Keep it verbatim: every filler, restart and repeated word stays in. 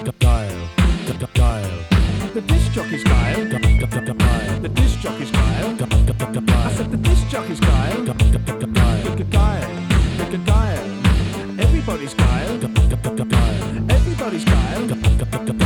Guile. Guile. The disc jockey's Guile. Guile. The disc jockey's Guile. I said the disc jockey's Guile. Guile. Guile. Guile. Everybody's Guile. Guile. Everybody's Guile.